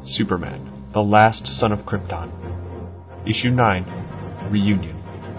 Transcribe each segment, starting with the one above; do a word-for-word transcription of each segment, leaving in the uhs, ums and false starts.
Superman, The Last Son of Krypton. Issue nine, Reunion.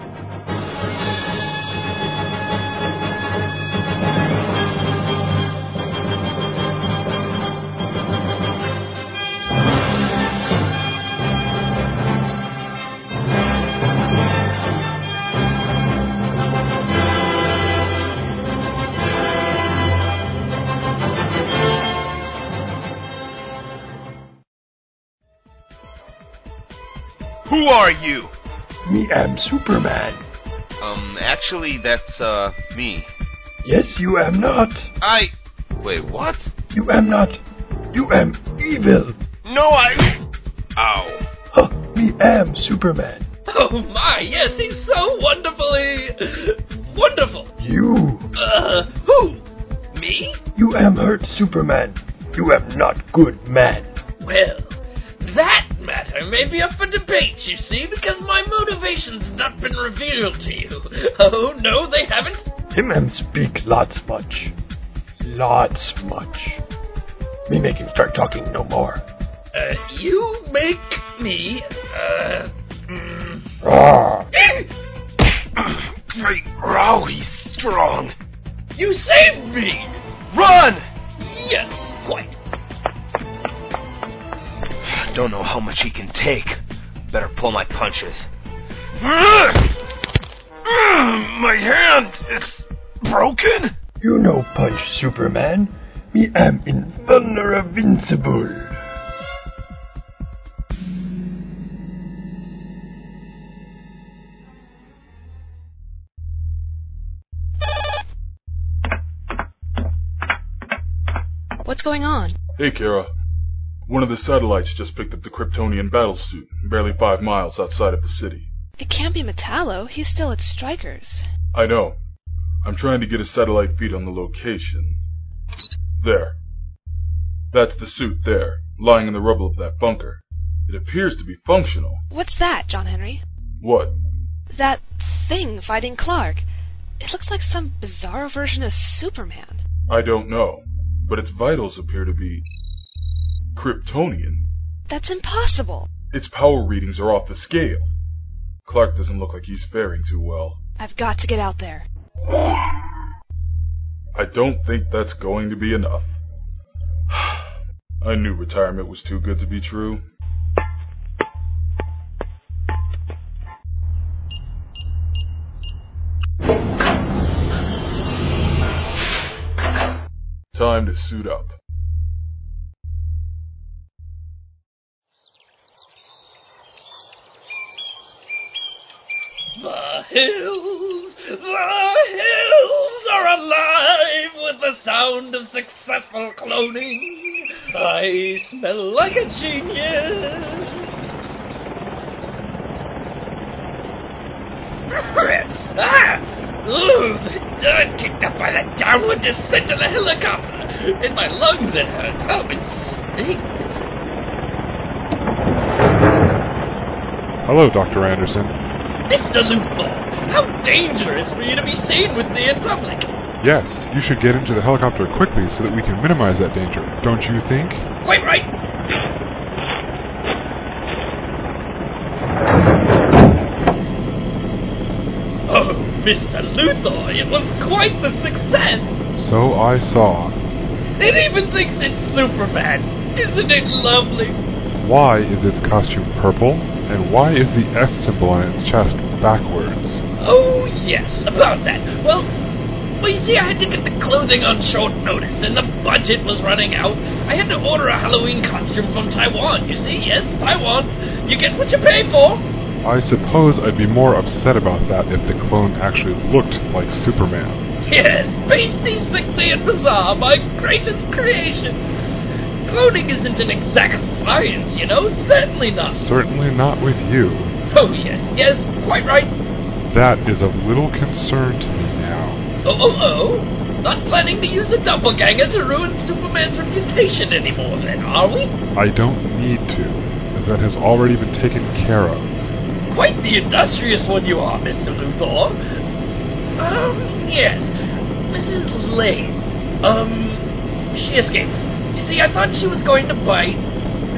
Who are you? Me am Superman. Um, actually, that's, uh, me. Yes, you am not. I... Wait, what? You am not. You am evil. No, I... Ow. Huh, me am Superman. Oh my, yes, he's so wonderfully... wonderful. You. Uh, who? Me? You am hurt Superman. You am not good man. Well, that matter may be up for debate, you see, because my motivation's not been revealed to you. Oh, no, they haven't? Him am speak lots much. Lots much. Me make him start talking no more. Uh, you make me, uh... Mm, Rawr. Great Row, he's strong. you saved me! Run! Yes, quite. Don't know how much he can take. Better pull my punches. My hand, it's broken. You no punch Superman. Me am invulnerable. What's going on? Hey, Kara. One of the satellites just picked up the Kryptonian battlesuit, barely five miles outside of the city. It can't be Metallo. He's still at Strikers. I know. I'm trying to get a satellite feed on the location. There. That's the suit there, lying in the rubble of that bunker. It appears to be functional. What's that, John Henry? What? That thing fighting Clark. It looks like some bizarre version of Superman. I don't know, but its vitals appear to be Kryptonian. That's impossible. Its power readings are off the scale. Clark doesn't look like he's faring too well. I've got to get out there. I don't think that's going to be enough. I knew retirement was too good to be true. Time to suit up. The hills, the hills are alive with the sound of successful cloning. I smell like a genius. Ah! Ooh, the dirt kicked up by the downward descent of the helicopter. In my lungs it hurts. Oh, it stinks. Hello, Doctor Anderson. Mister Luthor, how dangerous for you to be seen with me in public. Yes, you should get into the helicopter quickly so that we can minimize that danger, don't you think? Quite right. Oh, Mister Luthor, it was quite the success. So I saw. It even thinks it's Superman. Isn't it lovely? Why is its costume purple? And why is the S symbol on its chest backwards? Oh, yes, about that. Well, well, you see, I had to get the clothing on short notice, and the budget was running out. I had to order a Halloween costume from Taiwan, you see? Yes, Taiwan. You get what you pay for. I suppose I'd be more upset about that if the clone actually looked like Superman. Yes, pasty, sickly, and bizarre, my greatest creation. Cloning isn't an exact science, you know? Certainly not. Certainly not with you. Oh, yes, yes, quite right. That is of little concern to me now. Oh, oh, oh? Not planning to use a doppelganger to ruin Superman's reputation anymore, then, are we? I don't need to, as that has already been taken care of. Quite the industrious one you are, Mister Luthor. Um, yes. Missus Lane. Um, she escaped. You see, I thought she was going to bite.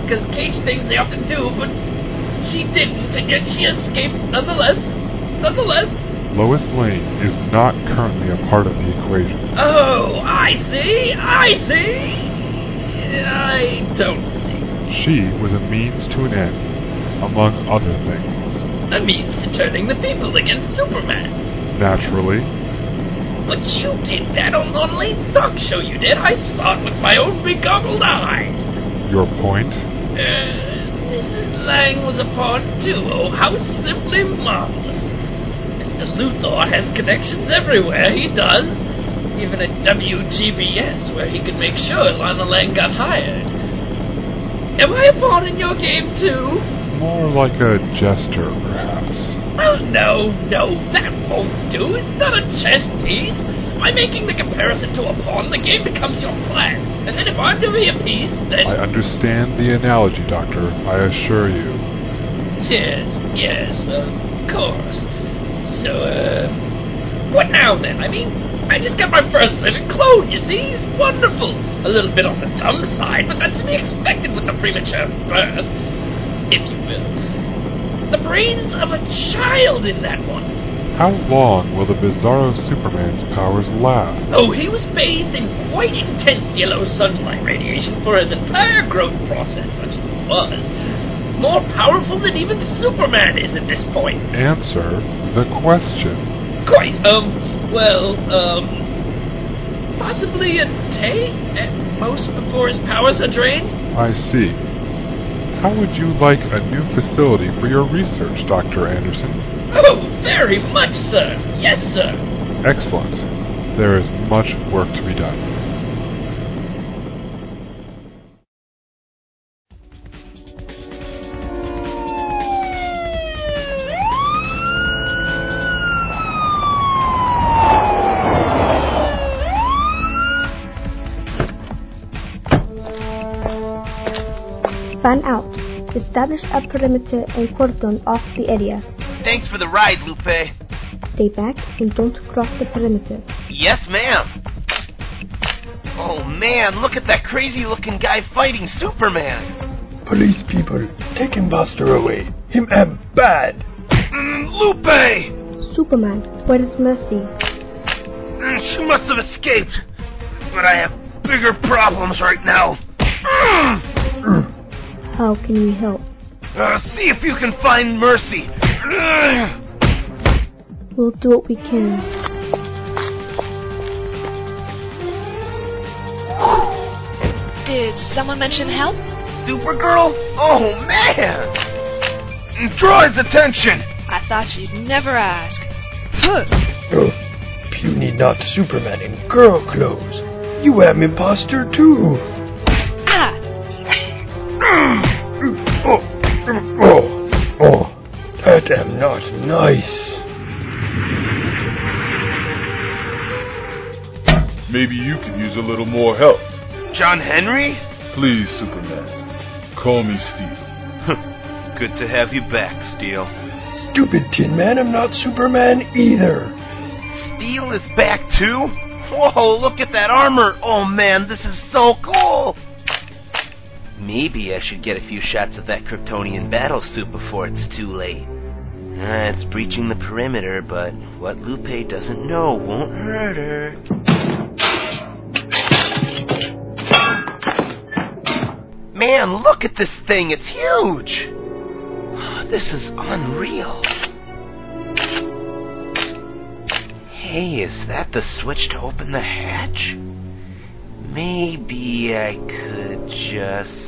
because cage things they often do, but she didn't, and yet she escaped nonetheless. Nonetheless. Lois Lane is not currently a part of the equation. Oh, I see, I see. I don't see. She was a means to an end, among other things. A means to turning the people against Superman. Naturally. But you did that on, on Lane's Sock Show, you did. I saw it with my own begoggled eyes. Your point? Uh, Missus Lang was a pawn too. Oh, how simply marvelous. Mister Luthor has connections everywhere, he does. Even at W G B S, where he could make sure Lana Lang got hired. Am I a pawn in your game too? More like a jester, perhaps. Well, no, no, that won't do. It's not a chess piece. By making the comparison to a pawn, the game becomes your plan. And then if I'm to be a piece, then... I understand the analogy, Doctor, I assure you. Yes, yes, of course. So, uh... what now, then? I mean, I just got my first living clone, you see? It's wonderful. A little bit on the dumb side, but that's to be expected with the premature birth, if you will. The brains of a child in that one. How long will the Bizarro Superman's powers last? Oh, he was bathed in quite intense yellow sunlight radiation for his entire growth process, such as it was. More powerful than even Superman is at this point. Answer the question. Quite, um, well, um, possibly a day at most before his powers are drained? I see. How would you like a new facility for your research, Doctor Anderson? Oh, very much, sir. Yes, sir. Excellent. There is much work to be done. Fan out. Establish a perimeter and cordon off the area. Thanks for the ride, Lupe. Stay back and don't cross the perimeter. Yes, ma'am. Oh, man, look at that crazy-looking guy fighting Superman. Police people, take him Buster away. Him am bad. Mm, Lupe! Superman, where is Mercy? Mm, she must have escaped. But I have bigger problems right now. Mm. How can we help? Uh, see if you can find Mercy. We'll do what we can. Did someone mention help? Supergirl? Oh, man! Draw his attention! I thought you'd never ask. Huh. Oh, puny not Superman in girl clothes. You am imposter too. Ah! Oh, oh, oh, that am not nice. Maybe you could use a little more help. John Henry? Please, Superman. Call me Steel. Good to have you back, Steel. Stupid Tin Man, I'm not Superman either. Steel is back too? Whoa, look at that armor. Oh man, this is so cool. Maybe I should get a few shots of that Kryptonian battle suit before it's too late. Uh, it's breaching the perimeter, but what Lupe doesn't know won't hurt her. Man, look at this thing. It's huge. This is unreal. Hey, is that the switch to open the hatch? Maybe I could just...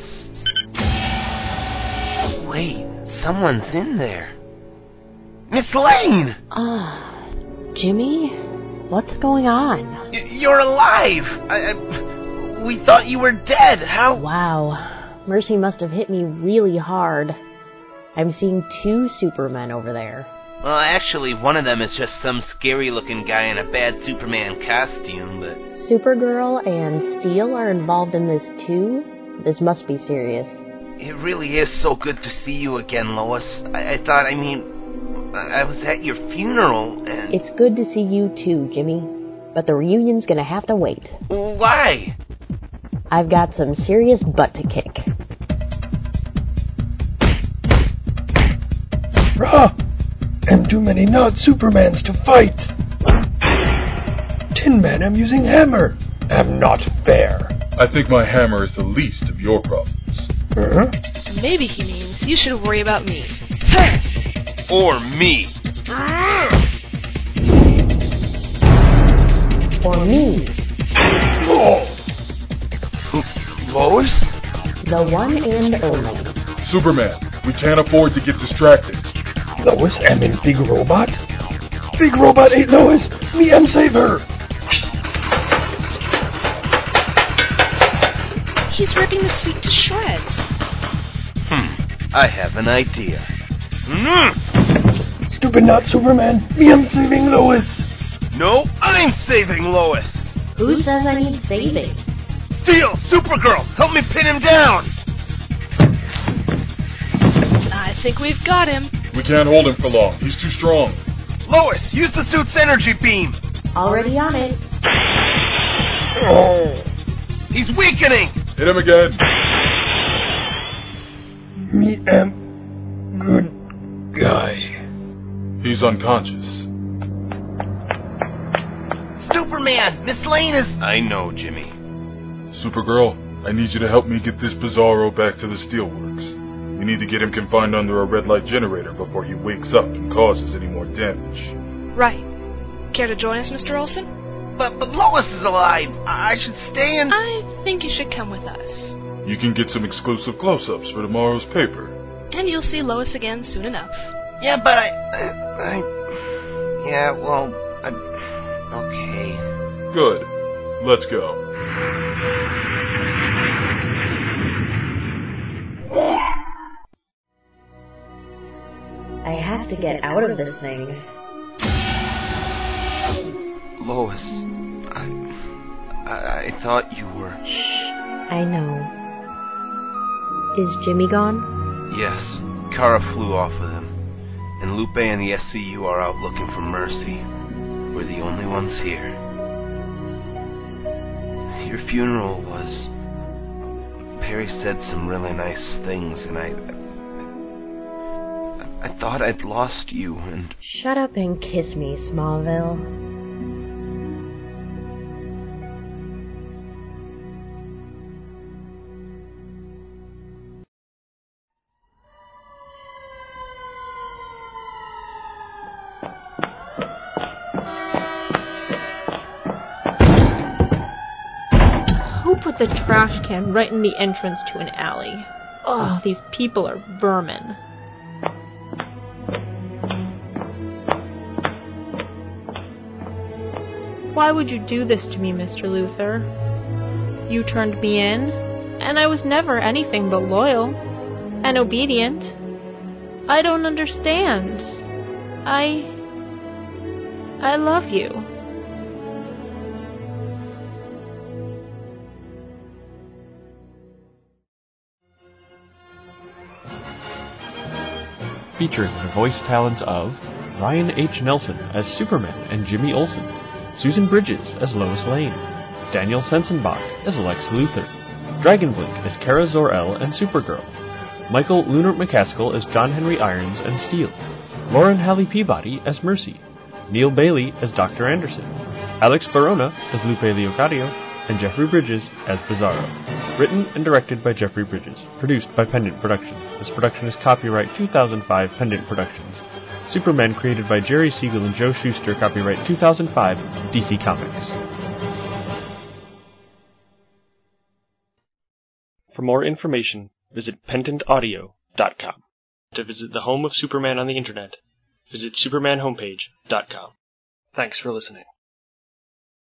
Wait, someone's in there. Miss Lane! Ah, uh, Jimmy? What's going on? Y- you're alive! I, I, we thought you were dead. How... Wow. Mercy must have hit me really hard. I'm seeing two Supermen over there. Well, actually, one of them is just some scary-looking guy in a bad Superman costume, but... Supergirl and Steel are involved in this too? This must be serious. It really is so good to see you again, Lois. I, I thought, I mean, I, I was at your funeral, and... It's good to see you too, Jimmy. But the reunion's gonna have to wait. Why? I've got some serious butt to kick. Rah! And too many not Supermans to fight. Tin Man, I'm using hammer. Am not fair. I think my hammer is the least of your problems. Uh-huh. Maybe he means you should worry about me. Or me. Or me. Oh. Lois? The one and only. Superman, we can't afford to get distracted. Lois am in Big Robot? Big Robot ain't Lois. Me am save her. He's ripping the suit to shreds. Hmm. I have an idea. Stupid not Superman. Me am saving Lois. No, I'm saving Lois. Who says I need saving? Steel, Supergirl, help me pin him down. I think we've got him. We can't hold him for long. He's too strong. Lois, use the suit's energy beam. Already on it. Oh. He's weakening. Hit him again. Me am good guy. He's unconscious. Superman, Miss Lane is... I know, Jimmy. Supergirl, I need you to help me get this Bizarro back to the Steelworks. We need to get him confined under a red light generator before he wakes up and causes any more damage. Right. Care to join us, Mister Olsen? But, but Lois is alive. I should stay and... I think you should come with us. You can get some exclusive close-ups for tomorrow's paper. And you'll see Lois again soon enough. Yeah, but I... I... I yeah, well... I, okay. Good. Let's go. I have to get out of this thing. Lois, I, I, I thought you were... Shh, I know. Is Jimmy gone? Yes, Kara flew off with him, and Lupe and the S C U are out looking for Mercy. We're the only ones here. Your funeral was... Perry said some really nice things, and I... I thought I'd lost you, and... Shut up and kiss me, Smallville. Who put the trash can right in the entrance to an alley? Oh, these people are vermin. Why would you do this to me, Mister Luthor? You turned me in, and I was never anything but loyal and obedient. I don't understand. I... I love you. Featuring the voice talents of Ryan H. Nelson as Superman and Jimmy Olsen, Susan Bridges as Lois Lane, Daniel Sensenbach as Lex Luthor, Dragonblink as Kara Zor-El and Supergirl, Michael Lunart McCaskill as John Henry Irons and Steel, Lauren Hallie Peabody as Mercy, Neil Bailey as Doctor Anderson, Alex Barona as Lupe Leocadio, and Jeffrey Bridges as Bizarro. Written and directed by Jeffrey Bridges. Produced by Pendant Productions. This production is copyright two thousand five Pendant Productions. Superman created by Jerry Siegel and Joe Shuster. Copyright two thousand five D C Comics. For more information, visit pendant audio dot com. To visit the home of Superman on the internet, visit superman homepage dot com. Thanks for listening.